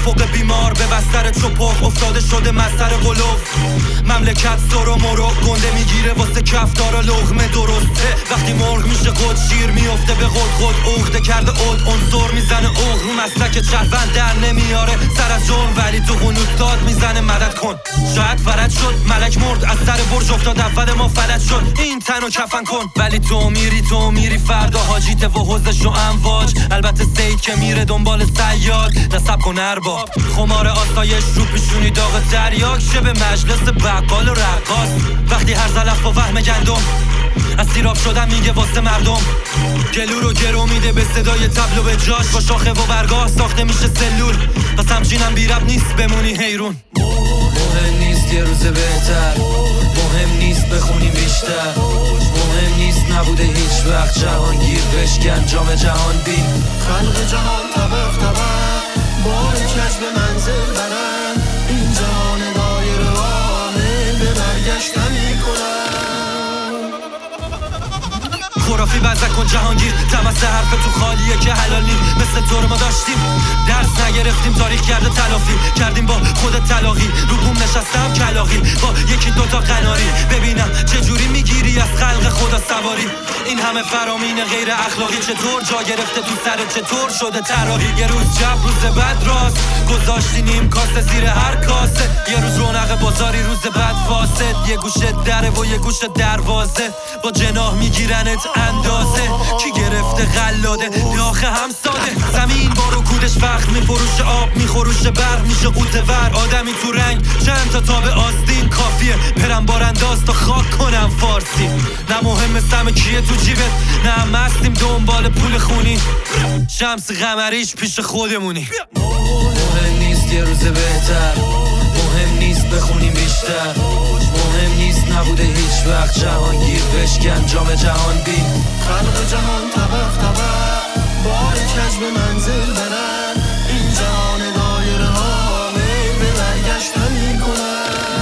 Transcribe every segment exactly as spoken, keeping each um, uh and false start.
افق بیمار به بستر چپخ افتاده شده مستر قلوب. مملکت سر و مرو گنده میگیره واسه کفتارا لقمه درسته. وقتی مرغ میشه قد شیر میفته به قد قد عقده کرده عد عنصر میزنه عق رو مسلک چرفند در نمیاره سر از جرم، ولی تو قنوت داد میزنه مدد کن. شاید فرد شد ملک مرد از سر برج افتاد اول ما فلج شد این تنو کفن کن. ولی تو میری تو میری فردا حاجیت و حوزش و امواج. البته سید که میره دنبال صیاد نصب کن ارباب. خمار آسایش رو پیشونی داغ تریاک شه به مجلس بقال و رقاص. وقتی هر زلف با وهم گندم از سیراب شدن میگه واسه مردم. گلو رو گرو میده به صدای تبلو به جاش. با شاخه و برگاه ساخته میشه سلول. پس همچینم بی رب نیست بمونی حیرون. مهم نیست یه روز بهتر، مهم نیست بخونیم بیشتر، مهم نیست نبوده هیچ وقت جهانگیر بشکن جام جهان بین. خلق جهان طبق طبق با کج به منزل برن. این جهان دایر عامل به برگشتن میکنن. خرافی بزن کن جهانگیر تمسه حرف تو خالیه که حلال نیم. مثل تو رو ما داشتیم درس نگرفتیم تاریخ کرده تلافی کردیم با خود تلاقی. رو بوم نشستم کلاقی با یکی دوتا قناری. ببینم چجوری میگیری از خلق خدا سواری. این همه فرامین غیر اخلاقی چطور جا گرفته تو سرت چطور شده طراحی. یه روز جب روز بعد راست گذاشتی نیم کاسه زیر هر کاسه. یه روز رونق بازاری روز بعد فاسد. یه گوشه دره و یه گوشه دروازه با جناح میگیرنت اندازه. کی گرفته قلاده داخه هم ساده. زمین با رکودش وقت میفروشه آب میخوروشه برق میشه قوطه ور. آدمی تو رنگ چند تا تاب آستین کافیه برم بارانداز تا خاک کنم فارسی. نه مهم سم کیه تو جیبت نه هم مستیم دنبال پول خونی. شمس قمریش پیش خودمونی. مهم نیست یه روز بهتر، مهم نیست بخونیم بیشتر، مهم نیست نبوده هیچ وقت جهانگیر بشکن جام جهان بین. خلق جهان طبق طبق با کج به منزل برن. این جهان دایر عامل به برگشتن میکنن.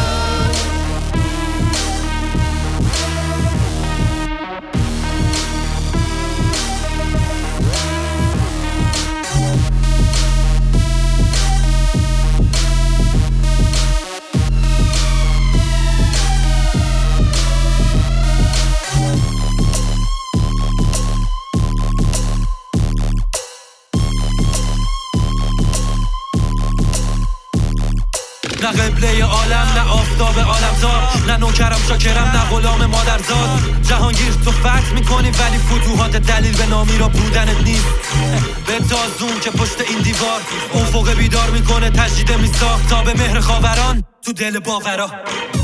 نه قبله عالم نه آفتاب عالم دار. نه نوکرم شاکرم نه غلام مادرزاد. جهانگیر تو فتح میکنی ولی فتوحات دلیل به نامی را بودنت نیست. به تازون که پشت این دیوار افق بیدار میکنه تجدید میساخت تا به مهر خاوران تو دل باورا.